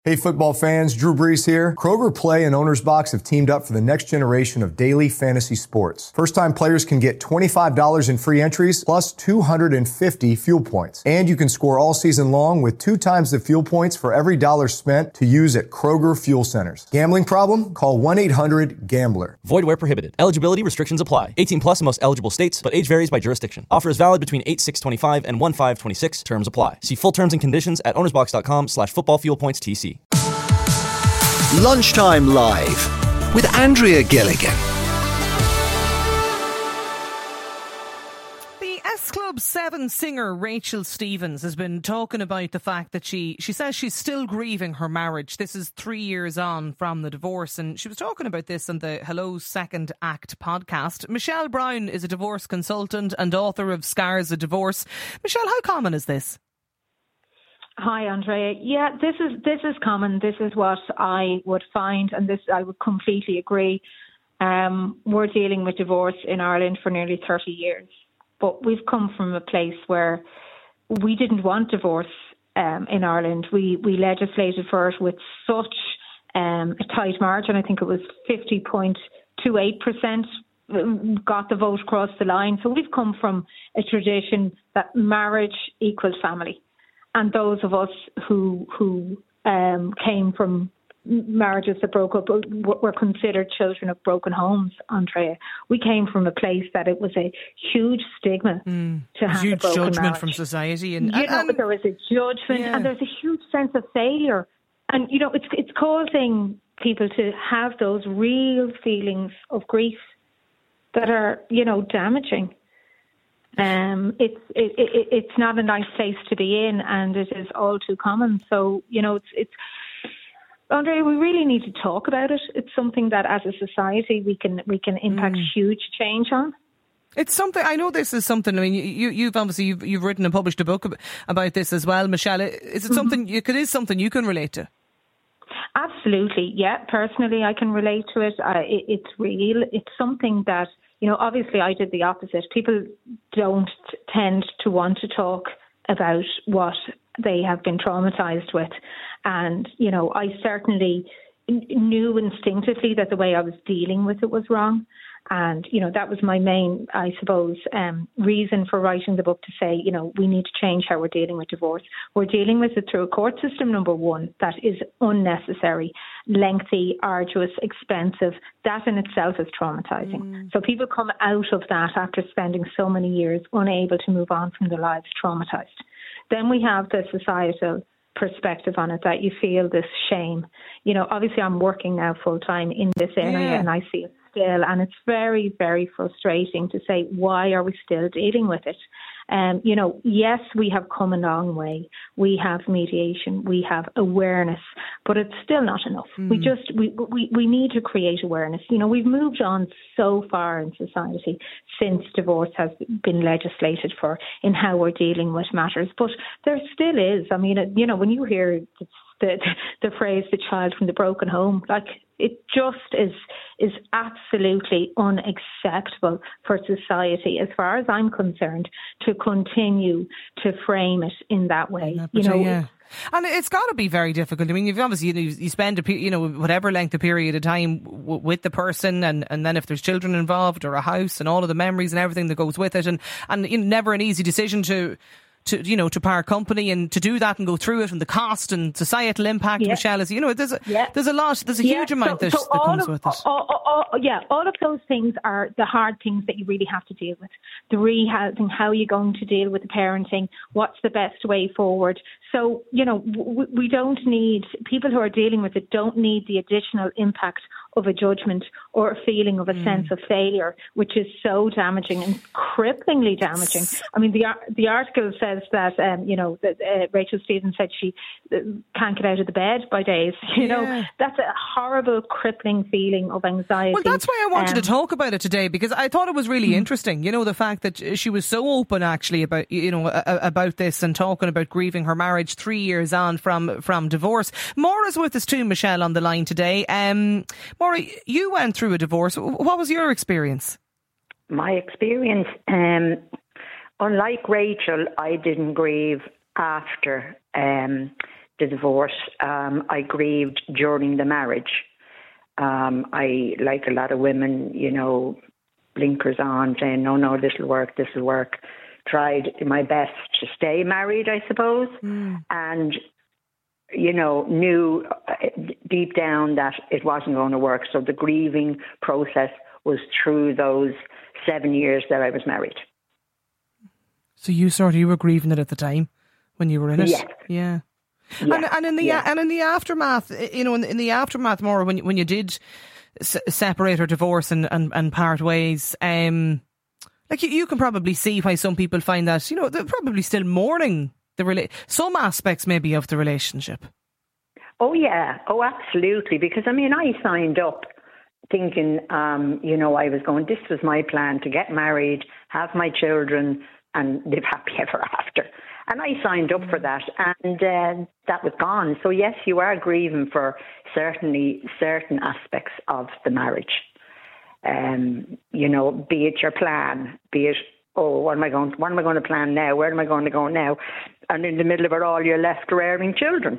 Hey football fans, Drew Brees here. Kroger Play and Owner's Box have teamed up for the next generation of daily fantasy sports. First-time players can get $25 in free entries plus 250 fuel points. And you can score all season long with 2 times the fuel points for every dollar spent to use at Kroger Fuel Centers. Gambling problem? Call 1-800-GAMBLER. Void where prohibited. Eligibility restrictions apply. 18 plus in most eligible states, but age varies by jurisdiction. Offer is valid between 8/6/25 and 1/5/26. Terms apply. See full terms and conditions at ownersbox.com/footballfuelpointstc. Lunchtime Live with Andrea Gilligan. The S Club 7 singer Rachel Stevens has been talking about the fact that she says she's still grieving her marriage. This is 3 years on from the divorce, and she was talking about this on the Hello Second Act podcast. Michelle Brown is a divorce consultant and author of Scars of Divorce. Michelle, how common is this? Hi, Andrea. Yeah, this is common. This is what I would find, and this I would completely agree. We're dealing with divorce in Ireland for nearly 30 years, but we've come from a place where we didn't want divorce in Ireland. We legislated for it with such a tight margin. I think it was 50.28% got the vote across the line. So we've come from a tradition that marriage equals family. And those of us who came from marriages that broke up were considered children of broken homes, Andrea. We came from a place that it was a huge stigma to have huge a broken judgment marriage. From society, and there was a judgment, and there's a huge sense of failure, and it's causing people to have those real feelings of grief that are damaging. It's not a nice place to be in, and it is all too common. So, it's Andrea, we really need to talk about it. It's something that as a society we can impact huge change on. It's something, I know this is something, I mean, you've obviously, you've written and published a book about this as well, Michelle. Is it something, it is something you can relate to? Absolutely, yeah. Personally, I can relate to it. It's real. It's something that, obviously I did the opposite. People don't tend to want to talk about what they have been traumatised with. And, I certainly knew instinctively that the way I was dealing with it was wrong. And, that was my main, I suppose, reason for writing the book, to say, we need to change how we're dealing with divorce. We're dealing with it through a court system, number one, that is unnecessary, lengthy, arduous, expensive. That in itself is traumatising. So people come out of that after spending so many years unable to move on from their lives traumatised. Then we have the societal perspective on it, that you feel this shame. Obviously I'm working now full time in this area, and I see it still, and it's very, very frustrating to say, why are we still dealing with it? Yes, we have come a long way. We have mediation, we have awareness, but it's still not enough. We need to create awareness. We've moved on so far in society since divorce has been legislated for in how we're dealing with matters, but there still is. I mean, when you hear the phrase "the child from the broken home," like, it just is absolutely unacceptable for society, as far as I'm concerned, to continue to frame it in that way. And it's got to be very difficult. I mean, you've obviously, you spend whatever length of period of time with the person, and then if there's children involved or a house and all of the memories and everything that goes with it, and never an easy decision to part company, and to do that and go through it, and the cost and societal impact, Michelle, is, there's a huge amount that comes with it. All of those things are the hard things that you really have to deal with. The rehousing, how are you going to deal with the parenting, what's the best way forward. So, we don't need, people who are dealing with it don't need the additional impact of a judgment or a feeling of a sense of failure, which is so damaging and cripplingly damaging. I mean, the article says that, that Rachel Stevens said she can't get out of the bed by days. That's a horrible, crippling feeling of anxiety. Well, that's why I wanted to talk about it today, because I thought it was really interesting, the fact that she was so open actually about, about this, and talking about grieving her marriage 3 years on from divorce. Maura's with us too, Michelle, on the line today. Maura, you went through a divorce. What was your experience? My experience, unlike Rachel, I didn't grieve after the divorce. I grieved during the marriage. I, like a lot of women, blinkers on, saying, no, this will work. Tried my best to stay married, I suppose. And, knew deep down that it wasn't going to work. So the grieving process was through those 7 years that I was married. So you were grieving it at the time when you were in it? Yes. Yeah. And in the aftermath, in the aftermath, more when you did separate or divorce and part ways, you can probably see why some people find that they're probably still mourning some aspects maybe of the relationship. Oh yeah, absolutely. Because I signed up thinking, I was going. This was my plan to get married, have my children, and live happy ever after. And I signed up for that, and that was gone. So yes, you are grieving for certainly certain aspects of the marriage. Be it your plan, be it, what am I going to plan now? Where am I going to go now? And in the middle of it all, you're left rearing children.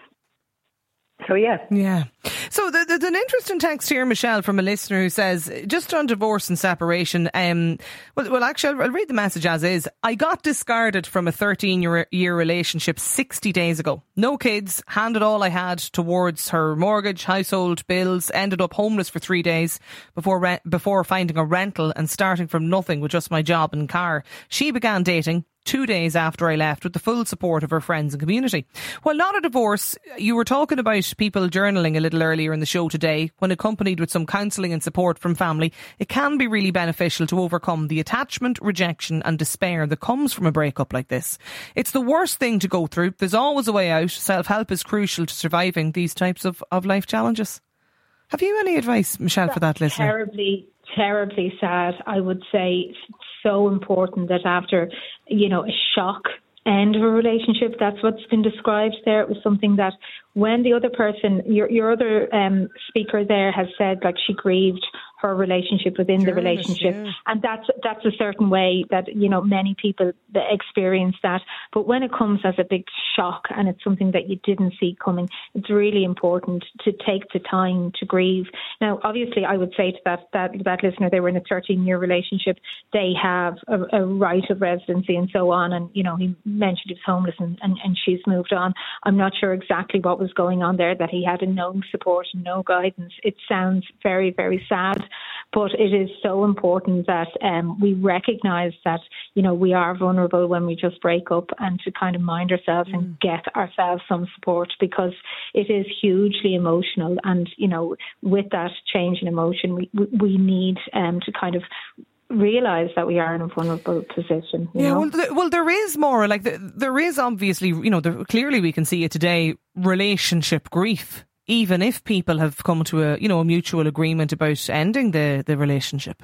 So, yeah. Yeah. So there's an interesting text here, Michelle, from a listener who says, just on divorce and separation, actually, I'll read the message as is. I got discarded from a 13-year relationship 60 days ago. No kids, handed all I had towards her mortgage, household bills, ended up homeless for 3 days before finding a rental and starting from nothing with just my job and car. She began dating 2 days after I left with the full support of her friends and community. While not a divorce, you were talking about people journaling a little earlier in the show today. When accompanied with some counselling and support from family, it can be really beneficial to overcome the attachment, rejection and despair that comes from a breakup like this. It's the worst thing to go through. There's always a way out. Self-help is crucial to surviving these types of life challenges. Have you any advice, Michelle, for that listener? Terribly sad. I would say so important that after, a shock end of a relationship, that's what's been described there. It was something that when the other person, your other speaker there has said, like, she grieved her relationship within the relationship. Yeah. And that's a certain way that, many people experience that. But when it comes as a big shock and it's something that you didn't see coming, it's really important to take the time to grieve. Now, obviously, I would say to that listener, they were in a 13-year relationship. They have a right of residency and so on. And, he mentioned he was homeless and she's moved on. I'm not sure exactly what was going on there, that he had no support and no guidance. It sounds very, very sad. But it is so important that we recognise that, we are vulnerable when we just break up, and to kind of mind ourselves and get ourselves some support, because it is hugely emotional. And, with that change in emotion, we need to kind of realise that we are in a vulnerable position. Well, there is more, there is obviously, clearly we can see it today, relationship grief. Even if people have come to a mutual agreement about ending the relationship.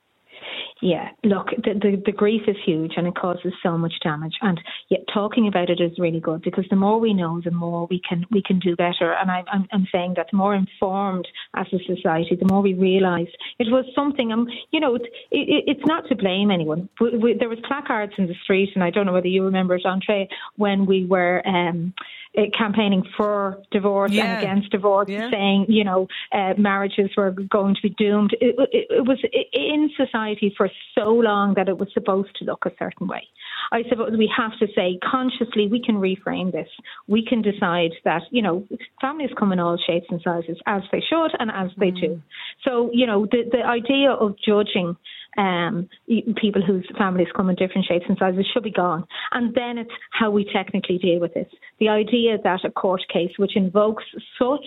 Yeah, look, the grief is huge and it causes so much damage. And yet talking about it is really good, because the more we know, the more we can do better. And I'm saying that the more informed as a society, the more we realise it was something. It's not to blame anyone. There was placards in the street, and I don't know whether you remember it, Andrea, when we were campaigning for divorce and against divorce, saying, marriages were going to be doomed. It was in society for so long that it was supposed to look a certain way. I suppose we have to say consciously we can reframe this. We can decide that, families come in all shapes and sizes, as they should and as they do. So, the idea of judging people whose families come in different shapes and sizes should be gone. And then it's how we technically deal with this. The idea that a court case which invokes such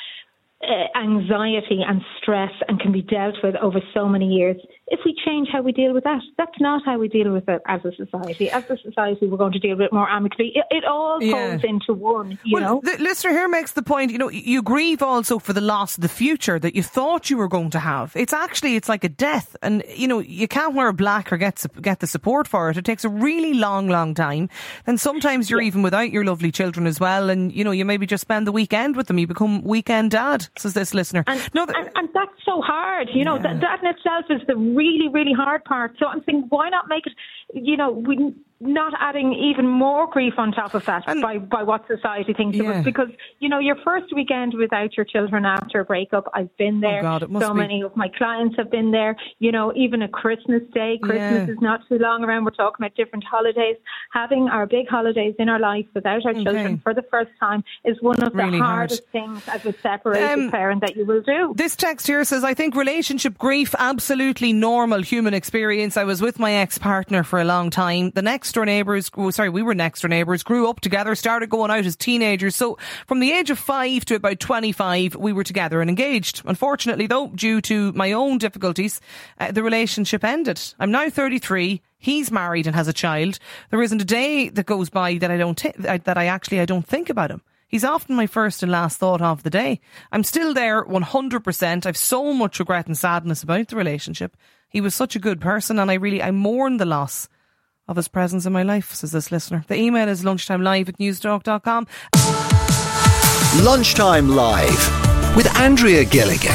anxiety and stress and can be dealt with over so many years, if we change how we deal with that, that's not how we deal with it as a society. As a society, we're going to deal with it more amicably. It all goes into one, The listener here makes the point, you grieve also for the loss of the future that you thought you were going to have. It's like a death, and, you can't wear black or get the support for it. It takes a really long, long time. And sometimes you're even without your lovely children as well, and, you maybe just spend the weekend with them. You become weekend dad, says this listener. And that's so hard, that in itself is the really, really hard part. So I'm saying, why not make it we not adding even more grief on top of that by what society thinks of us. Because, your first weekend without your children after a breakup, I've been there. Oh God, so many of my clients have been there. Even a Christmas Day. Christmas is not too long around. We're talking about different holidays. Having our big holidays in our life without our children for the first time is one of really the hardest things as a separated parent that you will do. This text here says, I think relationship grief, absolutely normal human experience. I was with my ex-partner for a long time. The next door neighbours, we were next door neighbours, grew up together, started going out as teenagers. So from the age of 5 to about 25, we were together and engaged. Unfortunately, though, due to my own difficulties, the relationship ended. I'm now 33. He's married and has a child. There isn't a day that goes by that I don't think about him. He's often my first and last thought of the day. I'm still there 100%. I've so much regret and sadness about the relationship. He was such a good person, and I mourn the loss of his presence in my life, says this listener. The email is lunchtimelive@newstalk.com. Lunchtime Live with Andrea Gilligan.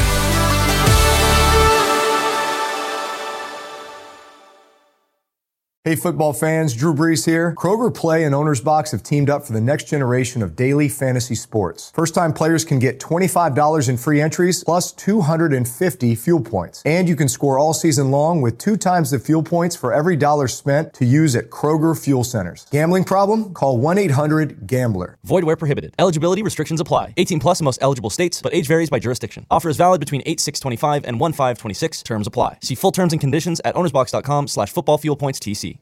Hey football fans, Drew Brees here. Kroger Play and Owner's Box have teamed up for the next generation of daily fantasy sports. First-time players can get $25 in free entries plus 250 fuel points. And you can score all season long with 2 times the fuel points for every dollar spent to use at Kroger Fuel Centers. Gambling problem? Call 1-800-GAMBLER. Void where prohibited. Eligibility restrictions apply. 18 plus in most eligible states, but age varies by jurisdiction. Offer is valid between 8/6/25 and 1/5/26. Terms apply. See full terms and conditions at ownersbox.com/footballfuelpointstc.